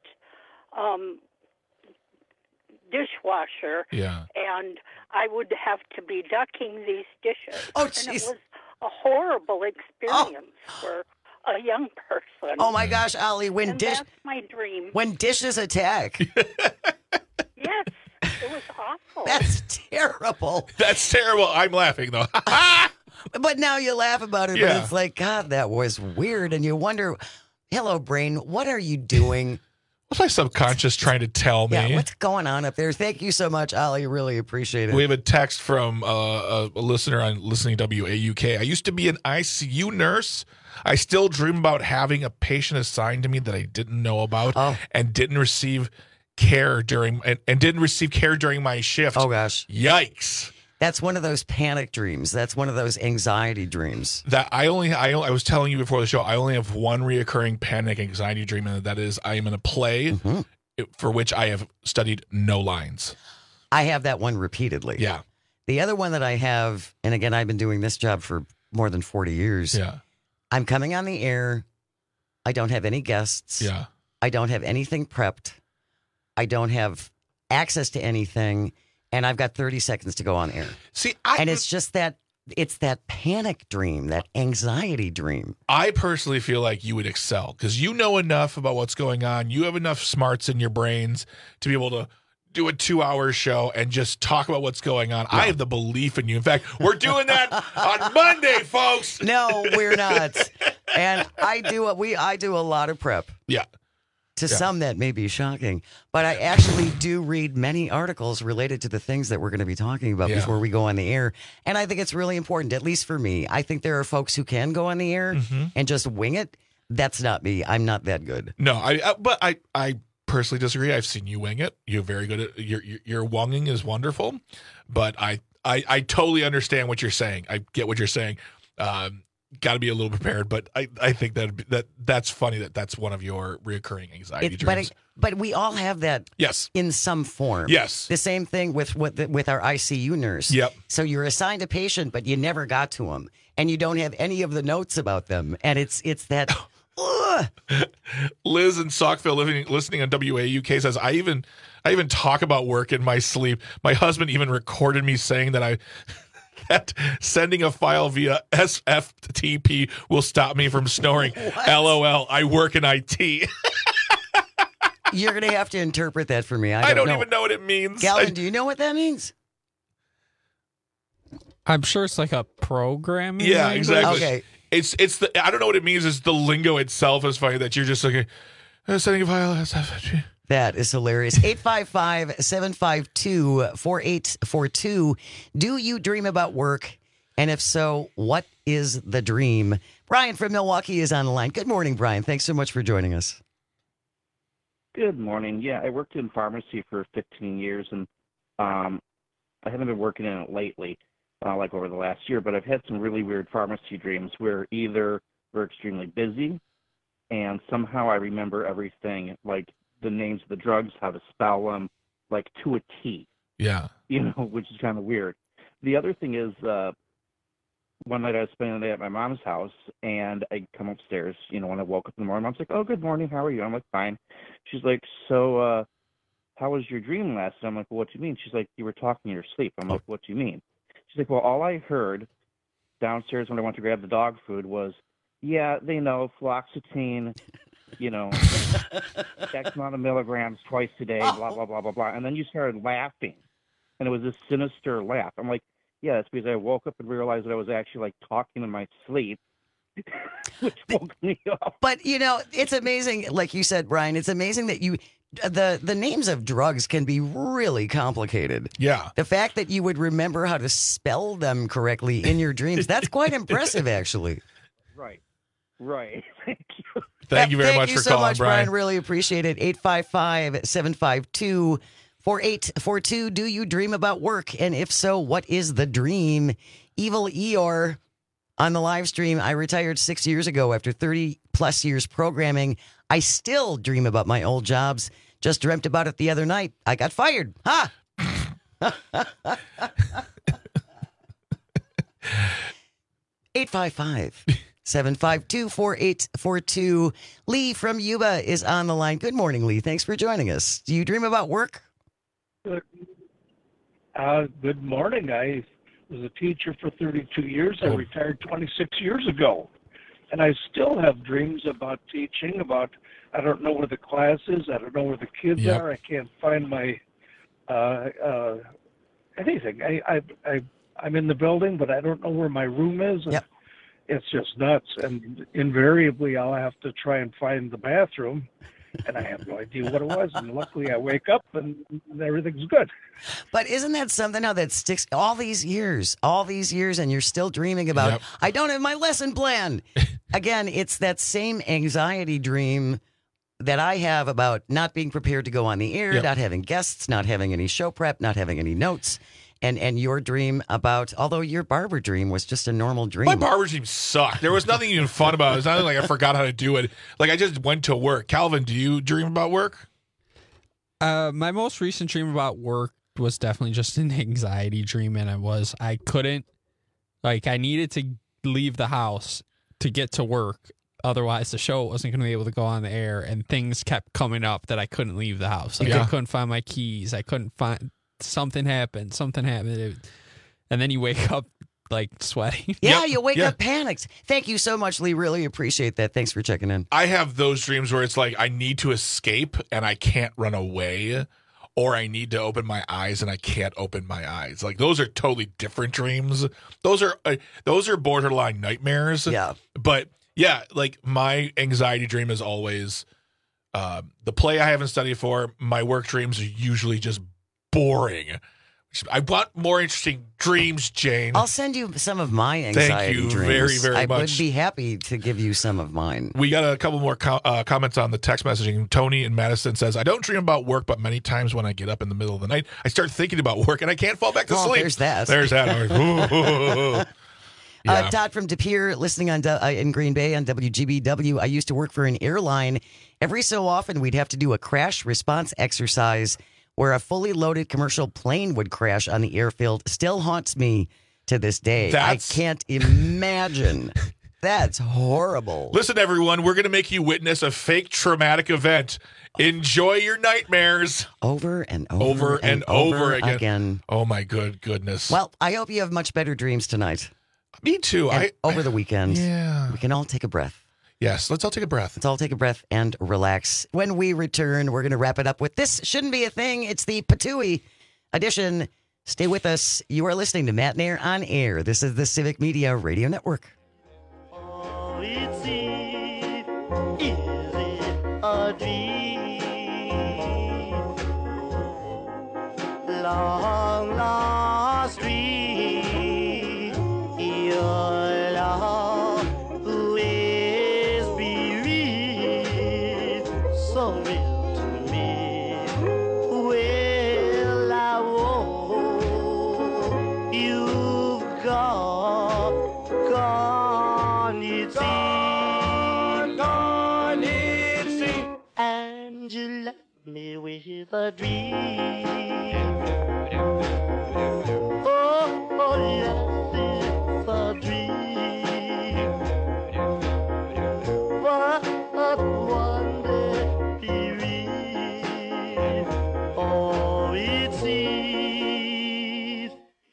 dishwasher, and I would have to be ducking these dishes. Oh, and it was a horrible experience for a young person. Oh my gosh, Ollie, that's my dream. When dishes attack. Yes, it was awful. That's terrible. That's terrible. I'm laughing though. But now you laugh about it, but it's like, God, that was weird. And you wonder, hello, brain, what are you doing? What's my subconscious trying to tell me? Yeah, what's going on up there? Thank you so much, Ollie. Really appreciate it. We have a text from a listener on Listening WAUK. I used to be an ICU nurse. I still dream about having a patient assigned to me that I didn't know about and didn't receive care during my shift. Oh gosh. Yikes. That's one of those panic dreams. That's one of those anxiety dreams. That I was telling you before the show, I only have one reoccurring panic anxiety dream, and that is I am in a play for which I have studied no lines. I have that one repeatedly. Yeah. The other one that I have, and again, I've been doing this job for more than 40 years. Yeah. I'm coming on the air. I don't have any guests. Yeah. I don't have anything prepped. I don't have access to anything. And I've got 30 seconds to go on air. And it's just that panic dream, that anxiety dream. I personally feel like you would excel because you know enough about what's going on. You have enough smarts in your brains to be able to do a 2-hour show and just talk about what's going on. I have the belief in you. In fact, we're doing that on Monday, folks. No, we're not. And I do a lot of prep. Yeah. To some, that may be shocking, but I actually do read many articles related to the things that we're going to be talking about before we go on the air. And I think it's really important, at least for me. I think there are folks who can go on the air and just wing it. That's not me. I'm not that good. No, but I personally disagree. I've seen you wing it. You're very good at your wonging is wonderful, but I totally understand what you're saying. I get what you're saying. Got to be a little prepared, but I think that's funny that's one of your reoccurring anxiety dreams. But we all have that in some form. Yes. The same thing with our ICU nurse. Yep. So you're assigned a patient, but you never got to them, and you don't have any of the notes about them, and it's that... Liz in Saukville listening on WAUK says, I even talk about work in my sleep. My husband even recorded me saying that that sending a file via SFTP will stop me from snoring. LOL, I work in IT. You're going to have to interpret that for me. I don't even know what it means. Galvin, do you know what that means? I'm sure it's like a programming Yeah, language. exactly. Okay. It's the I don't know what it means. It's the lingo itself is funny that you're just like sending a file SFTP. That is hilarious. 855-752-4842. Do you dream about work? And if so, what is the dream? Brian from Milwaukee is on the line. Good morning, Brian. Thanks so much for joining us. Good morning. Yeah, I worked in pharmacy for 15 years, and I haven't been working in it lately, like over the last year, but I've had some really weird pharmacy dreams where either we're extremely busy, and somehow I remember everything, like the names of the drugs, how to spell them, like to a T. Yeah. Which is kind of weird. The other thing is, one night I was spending the day at my mom's house, and I come upstairs, when I woke up in the morning, Mom's like, oh, good morning, how are you? I'm like, fine. She's like, so, how was your dream last night? I'm like, well, what do you mean? She's like, you were talking in your sleep. I'm like, what do you mean? She's like, well, all I heard downstairs when I went to grab the dog food was, yeah, they know, fluoxetine, X amount of milligrams twice a day, blah, blah, blah, blah, blah. And then you started laughing, and it was this sinister laugh. I'm like, yeah, it's because I woke up and realized that I was actually, like, talking in my sleep, which woke me up. But, it's amazing, like you said, Brian, it's amazing that the names of drugs can be really complicated. Yeah. The fact that you would remember how to spell them correctly in your dreams, that's quite impressive, actually. Right. Thank you. Thank you very much for calling, Brian. Really appreciate it. 855-752-4842. Do you dream about work? And if so, what is the dream? Evil Eeyore on the live stream. I retired 6 years ago after 30 plus years programming. I still dream about my old jobs. Just dreamt about it the other night. I got fired. Ha! 855-752-4842. Lee from Yuba is on the line. Good morning, Lee. Thanks for joining us. Do you dream about work? Good morning. I was a teacher for 32 years. I retired 26 years ago. And I still have dreams about teaching, I don't know where the class is. I don't know where the kids are. I can't find my anything. I'm in the building, but I don't know where my room is. And it's just nuts. And invariably, I'll have to try and find the bathroom, and I have no idea what it was. And luckily, I wake up and everything's good. But isn't that something now that sticks all these years, and you're still dreaming about, I don't have my lesson plan. Again, it's that same anxiety dream that I have about not being prepared to go on the air, not having guests, not having any show prep, not having any notes. And your dream about, although your barber dream was just a normal dream. My barber dream sucked. There was nothing even fun about it. It's not like I forgot how to do it. Like I just went to work. Calvin, do you dream about work? My most recent dream about work was definitely just an anxiety dream, and I couldn't, I needed to leave the house to get to work. Otherwise, the show wasn't going to be able to go on the air, and things kept coming up that I couldn't leave the house. I couldn't find my keys. I couldn't find... Something happened, and then you wake up sweating. Yeah, you wake up panicked. Thank you so much, Lee. Really appreciate that. Thanks for checking in. I have those dreams where it's like I need to escape and I can't run away, or I need to open my eyes and I can't open my eyes. Like those are totally different dreams. Those are borderline nightmares. Yeah. But yeah, like my anxiety dream is always the play I haven't studied for. My work dreams are usually just boring. I want more interesting dreams, Jane. I'll send you some of my anxiety dreams. Thank you very, very much. I would be happy to give you some of mine. We got a couple more comments on the text messaging. Tony in Madison says, I don't dream about work, but many times when I get up in the middle of the night, I start thinking about work and I can't fall back to sleep. There's that. There's that. Yeah. Todd from De Pere, listening on in Green Bay on WGBW. I used to work for an airline. Every so often, we'd have to do a crash response exercise where a fully loaded commercial plane would crash on the airfield. Still haunts me to this day. I can't imagine. That's horrible. Listen, everyone, we're going to make you witness a fake traumatic event. Enjoy your nightmares. Over and over again. Oh, my goodness. Well, I hope you have much better dreams tonight. Me too. Over the weekend. Yeah. We can all take a breath. Yes, let's all take a breath. Let's all take a breath and relax. When we return, we're going to wrap it up with This Shouldn't Be a Thing. It's the Patooey edition. Stay with us. You are listening to Matt Nair on Air. This is the Civic Media Radio Network. Oh, it's Eve. Is it a dream? Long lost dream. Your love is bereaved. So real to me. Well, I won't. You've gone, it seems. Gone, it seems. And you left me with a dream. Oh, yes, it's a dream. But one day bereaved. Oh, it seems.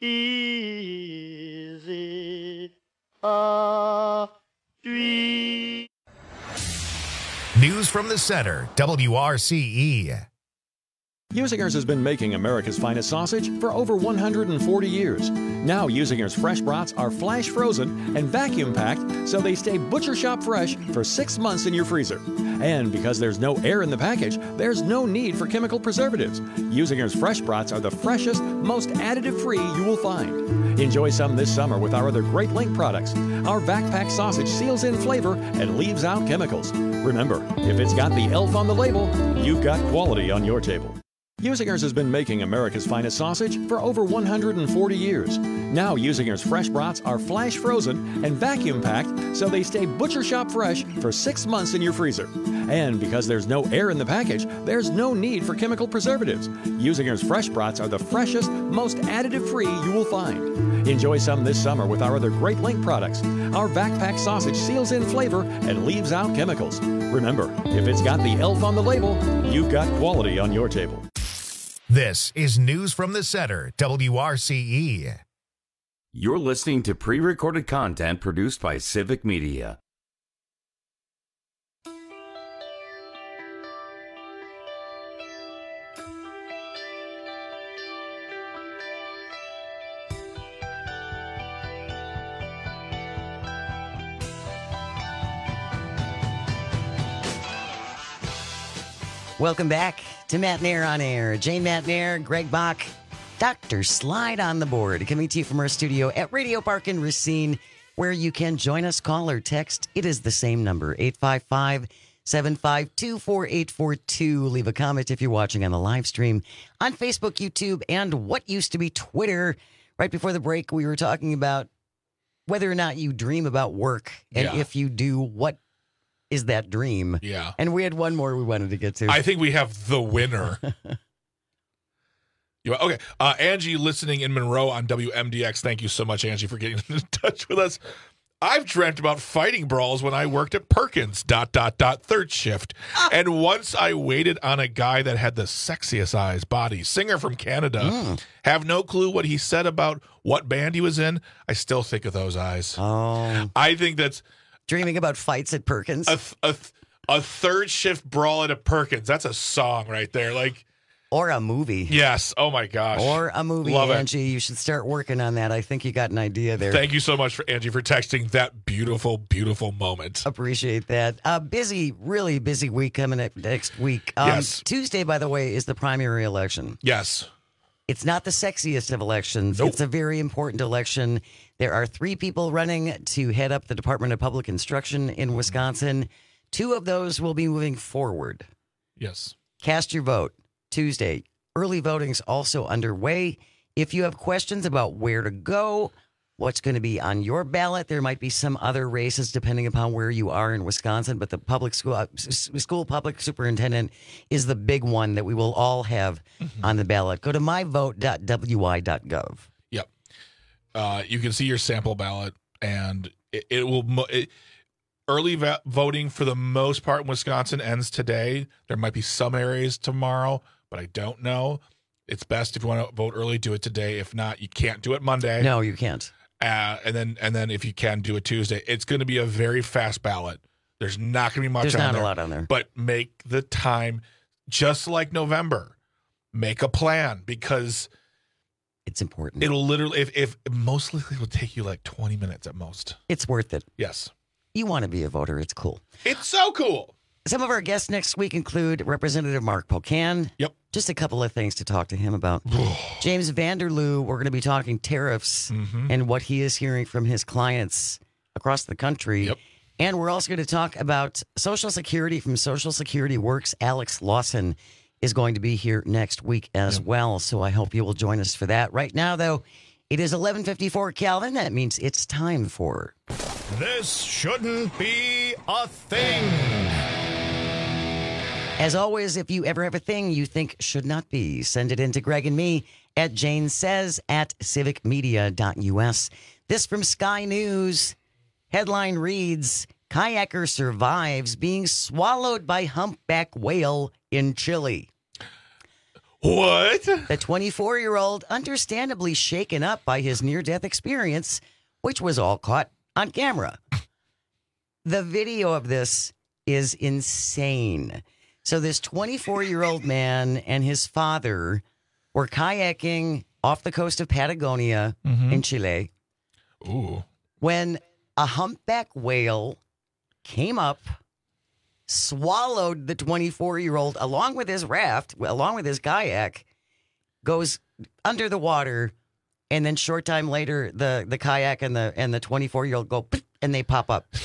Is it a dream? News from the Center, WRCE. Usinger's has been making America's finest sausage for over 140 years. Now Usinger's fresh brats are flash frozen and vacuum packed so they stay butcher shop fresh for 6 months in your freezer. And because there's no air in the package, there's no need for chemical preservatives. Usinger's fresh brats are the freshest, most additive-free you will find. Enjoy some this summer with our other Great Link products. Our vac pack sausage seals in flavor and leaves out chemicals. Remember, if it's got the elf on the label, you've got quality on your table. Usinger's has been making America's finest sausage for over 140 years. Now Usinger's fresh brats are flash frozen and vacuum packed so they stay butcher shop fresh for 6 months in your freezer. And because there's no air in the package, there's no need for chemical preservatives. Usinger's fresh brats are the freshest, most additive-free you will find. Enjoy some this summer with our other Great Link products. Our vac pack sausage seals in flavor and leaves out chemicals. Remember, if it's got the elf on the label, you've got quality on your table. This is News from the Center, WRCE. You're listening to pre-recorded content produced by Civic Media. Welcome back to Matt Nair on Air. Jane Matt Nair, Greg Bach, Dr. Slide on the board, coming to you from our studio at Radio Park in Racine, where you can join us, call or text. It is the same number, 855-752-4842. Leave a comment if you're watching on the live stream on Facebook, YouTube, and what used to be Twitter. Right before the break, we were talking about whether or not you dream about work, and if you do, what is that dream? Yeah. And we had one more we wanted to get to. I think we have the winner. Okay. Angie listening in Monroe on WMDX. Thank you so much, Angie, for getting in touch with us. I've dreamt about fighting brawls when I worked at Perkins, ... third shift. And once I waited on a guy that had the sexiest eyes, body, singer from Canada. Have no clue what he said about what band he was in. I still think of those eyes. Oh. I think that's... Dreaming about fights at Perkins. A third shift brawl at a Perkins. That's a song right there. Like, Or a movie. Yes. Oh, my gosh. Or a movie, Love Angie. it. You should start working on that. I think you got an idea there. Thank you so much, Angie, for texting that beautiful, beautiful moment. Appreciate that. Really busy week coming up next week. Yes. Tuesday, by the way, is the primary election. Yes. It's not the sexiest of elections. Nope. It's a very important election. There are 3 people running to head up the Department of Public Instruction in Wisconsin. 2 of those will be moving forward. Yes. Cast your vote Tuesday. Early voting's also underway. If you have questions about where to go, what's going to be on your ballot, there might be some other races depending upon where you are in Wisconsin, but the public school public superintendent is the big one that we will all have on the ballot. Go to myvote.wi.gov. Yep. You can see your sample ballot, and it will. Early voting for the most part in Wisconsin ends today. There might be some areas tomorrow, but I don't know. It's best if you want to vote early, do it today. If not, you can't do it Monday. No, you can't. And then if you can, do it Tuesday. It's going to be a very fast ballot. There's not going to be much. There's on not there, a lot on there. But make the time, just like November. Make a plan because it's important. It'll literally, if most likely, it will take you like 20 minutes at most. It's worth it. Yes. You want to be a voter. It's cool. It's so cool. Some of our guests next week include Representative Mark Pocan. Yep. Just a couple of things to talk to him about. James Vanderloo, we're going to be talking tariffs and what he is hearing from his clients across the country. Yep. And we're also going to talk about Social Security from Social Security Works. Alex Lawson is going to be here next week as well. So I hope you will join us for that. Right now, though, it is 11:54 Calvin. That means it's time for... This shouldn't be a thing. As always, if you ever have a thing you think should not be, send it in to Greg and me at janesays@civicmedia.us. This from Sky News. Headline reads, Kayaker survives being swallowed by humpback whale in Chile. What? The 24-year-old understandably shaken up by his near-death experience, which was all caught on camera. The video of this is insane. So this 24-year-old man and his father were kayaking off the coast of Patagonia in Chile. Ooh. When a humpback whale came up, swallowed the 24-year-old along with his raft, along with his kayak, goes under the water, and then short time later, the kayak and the 24-year-old go, and they pop up.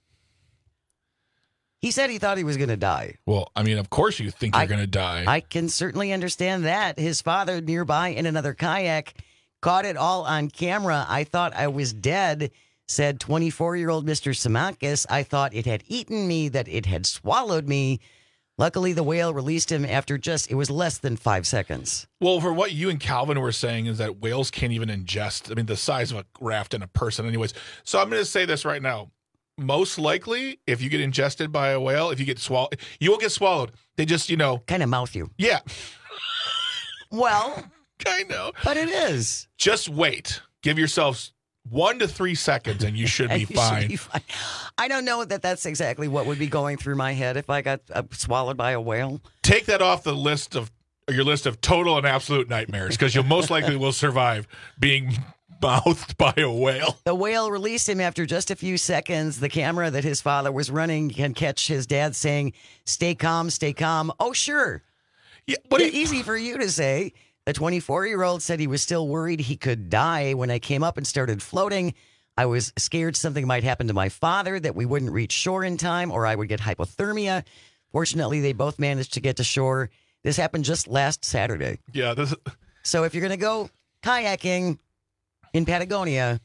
He said he thought he was going to die. Well, I mean, of course you think you're going to die. I can certainly understand that. His father nearby in another kayak caught it all on camera. I thought I was dead, said 24-year-old Mr. Samakis. I thought it had eaten me, that it had swallowed me. Luckily, the whale released him after it was less than 5 seconds. Well, for what you and Calvin were saying is that whales can't even ingest, I mean, the size of a raft and a person anyways. So I'm going to say this right now. Most likely, if you get ingested by a whale, if you get swallowed, you won't get swallowed. They just, kind of mouth you. Yeah. Well, kind of. But it is. Just wait. Give yourselves 1 to 3 seconds and you should be fine. I don't know that that's exactly what would be going through my head if I got swallowed by a whale. Take that off the list of your list of total and absolute nightmares because you most likely will survive being mouthed by a whale. The whale released him after just a few seconds. The camera that his father was running can catch his dad saying, stay calm, stay calm. Oh, sure. Yeah, easy for you to say. The 24-year-old said he was still worried he could die when I came up and started floating. I was scared something might happen to my father, that we wouldn't reach shore in time or I would get hypothermia. Fortunately, they both managed to get to shore. This happened just last Saturday. Yeah. So if you're going to go kayaking in Patagonia,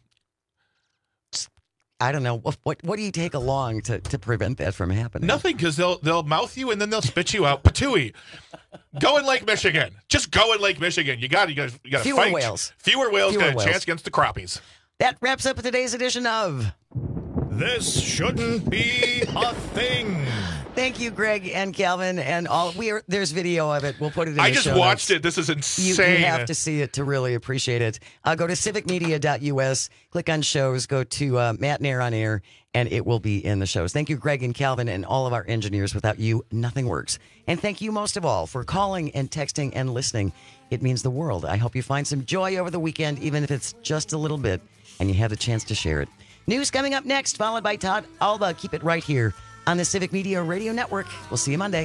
I don't know, what do you take along to prevent that from happening? Nothing, because they'll mouth you and then they'll spit you out. Patooey. Go in Lake Michigan. Just go in Lake Michigan. You got to Fewer fight. Whales. Fewer whales got a chance against the crappies. That wraps up today's edition of This Shouldn't Be a Thing. Thank you, Greg and Calvin, and all. There's video of it. We'll put it in the show notes. I just watched it. This is insane. You have to see it to really appreciate it. Go to civicmedia.us, click on shows, go to Matt Nair on Air, and it will be in the shows. Thank you, Greg and Calvin, and all of our engineers. Without you, nothing works. And thank you most of all for calling and texting and listening. It means the world. I hope you find some joy over the weekend, even if it's just a little bit, and you have the chance to share it. News coming up next, followed by Todd Alba. Keep it right here on the Civic Media Radio Network. We'll see you Monday.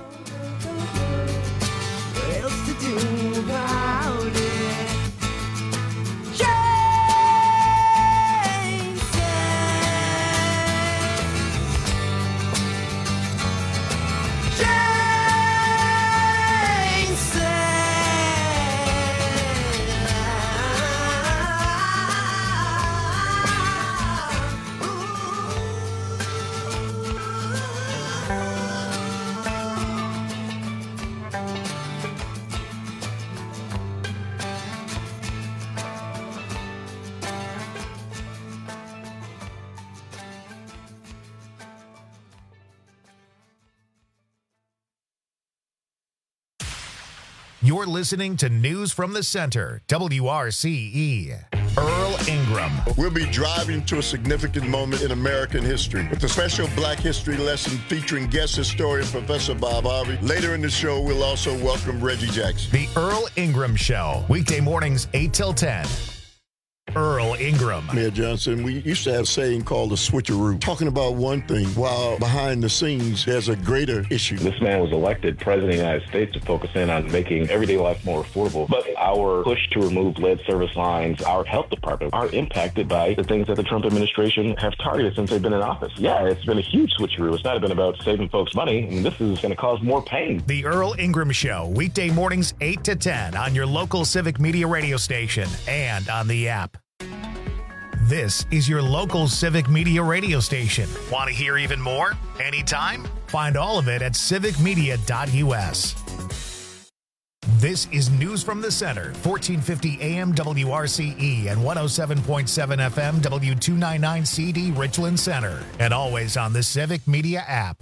What else to do about it? You're listening to News from the Center, WRCE. Earl Ingram. We'll be driving to a significant moment in American history with a special Black History lesson featuring guest historian Professor Bob Harvey. Later in the show, we'll also welcome Reggie Jackson. The Earl Ingram Show, weekday mornings 8 till 10. Earl Ingram. Mayor Johnson, we used to have a saying called the switcheroo, talking about one thing while behind the scenes there's a greater issue. This man was elected president of the United States to focus in on making everyday life more affordable. But our push to remove lead service lines, our health department, are impacted by the things that the Trump administration have targeted since they've been in office. Yeah, it's been a huge switcheroo. It's not been about saving folks money, and this is going to cause more pain. The Earl Ingram Show, weekday mornings 8 to 10 on your local Civic Media radio station and on the app. This is your local Civic Media radio station. Want to hear even more? Anytime? Find all of it at civicmedia.us. This is News from the Center, 1450 AM WRCE and 107.7 FM W299 CD Richland Center, and always on the Civic Media app.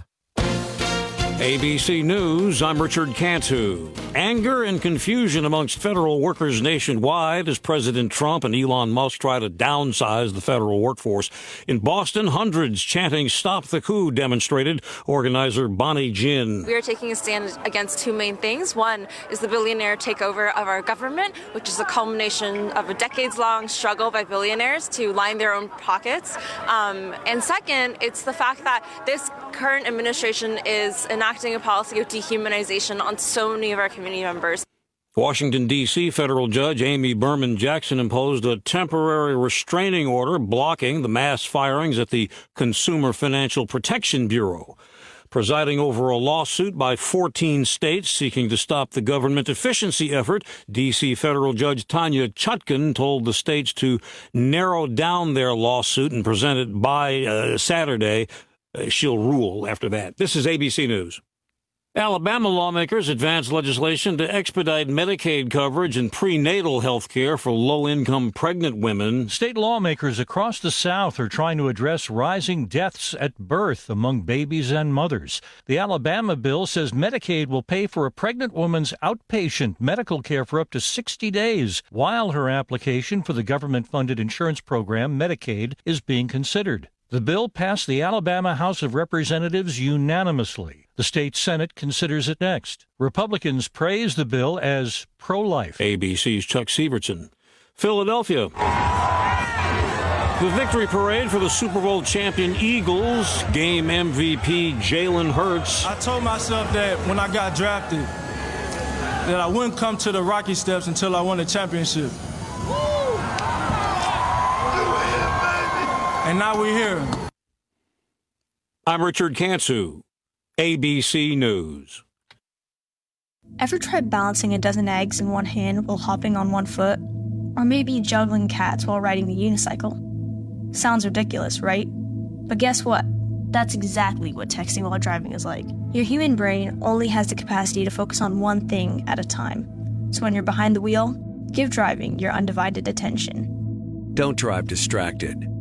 ABC News, I'm Richard Cantu. Anger and confusion amongst federal workers nationwide as President Trump and Elon Musk try to downsize the federal workforce. In Boston, hundreds chanting Stop the Coup demonstrated. Organizer Bonnie Jin. We are taking a stand against two main things. One is the billionaire takeover of our government, which is a culmination of a decades-long struggle by billionaires to line their own pockets. And second, it's the fact that this current administration is enacting a policy of dehumanization on so many of our community members. Washington, D.C. federal judge Amy Berman Jackson imposed a temporary restraining order blocking the mass firings at the Consumer Financial Protection Bureau. Presiding over a lawsuit by 14 states seeking to stop the government efficiency effort, D.C. federal judge Tanya Chutkan told the states to narrow down their lawsuit and present it by Saturday. She'll rule after that. This is ABC News. Alabama lawmakers advanced legislation to expedite Medicaid coverage and prenatal health care for low-income pregnant women. State lawmakers across the South are trying to address rising deaths at birth among babies and mothers. The Alabama bill says Medicaid will pay for a pregnant woman's outpatient medical care for up to 60 days, while her application for the government-funded insurance program, Medicaid, is being considered. The bill passed the Alabama House of Representatives unanimously. The state Senate considers it next. Republicans praise the bill as pro-life. ABC's Chuck Severson. Philadelphia. The victory parade for the Super Bowl champion Eagles. Game MVP Jalen Hurts. I told myself that when I got drafted that I wouldn't come to the Rocky Steps until I won a championship. And now we're here. I'm Richard Cantu, ABC News. Ever tried balancing a dozen eggs in one hand while hopping on one foot? Or maybe juggling cats while riding the unicycle? Sounds ridiculous, right? But guess what? That's exactly what texting while driving is like. Your human brain only has the capacity to focus on one thing at a time. So when you're behind the wheel, give driving your undivided attention. Don't drive distracted.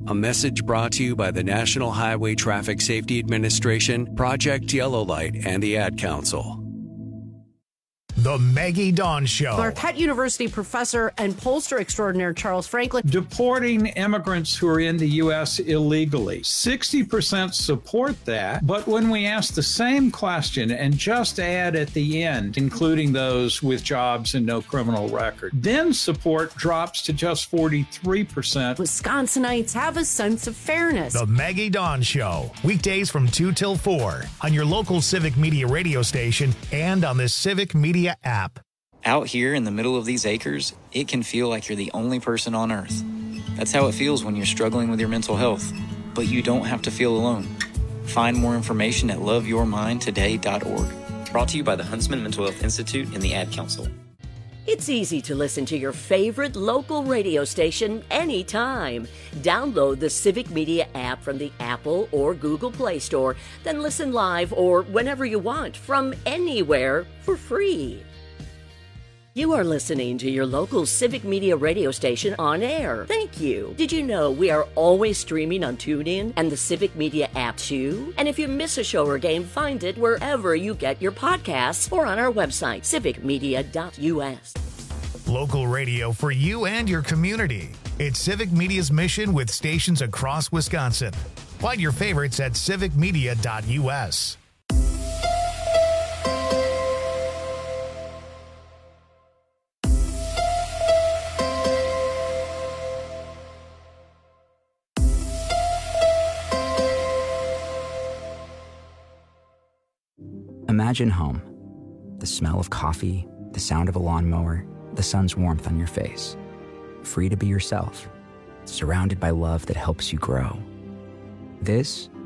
A message brought to you by the National Highway Traffic Safety Administration, Project Yellow Light, and the Ad Council. The Maggie Dawn Show. Marquette University professor and pollster extraordinaire Charles Franklin. Deporting immigrants who are in the U.S. illegally. 60% support that, but when we ask the same question and just add at the end, including those with jobs and no criminal record, then support drops to just 43%. Wisconsinites have a sense of fairness. The Maggie Dawn Show. Weekdays from 2 till 4 on your local Civic Media radio station and on the Civic Media app. Out here in the middle of these acres, it can feel like you're the only person on earth. That's how it feels when you're struggling with your mental health. But you don't have to feel alone. Find more information at loveyourmindtoday.org. Brought to you by the Huntsman Mental Health Institute and the Ad Council. It's easy to listen to your favorite local radio station anytime. Download the Civic Media app from the Apple or Google Play Store, then listen live or whenever you want from anywhere for free. You are listening to your local Civic Media radio station on air. Thank you. Did you know we are always streaming on TuneIn and the Civic Media app too? And if you miss a show or game, find it wherever you get your podcasts or on our website, civicmedia.us. Local radio for you and your community. It's Civic Media's mission with stations across Wisconsin. Find your favorites at civicmedia.us. Imagine home. The smell of coffee, the sound of a lawnmower, the sun's warmth on your face. Free to be yourself, surrounded by love that helps you grow. This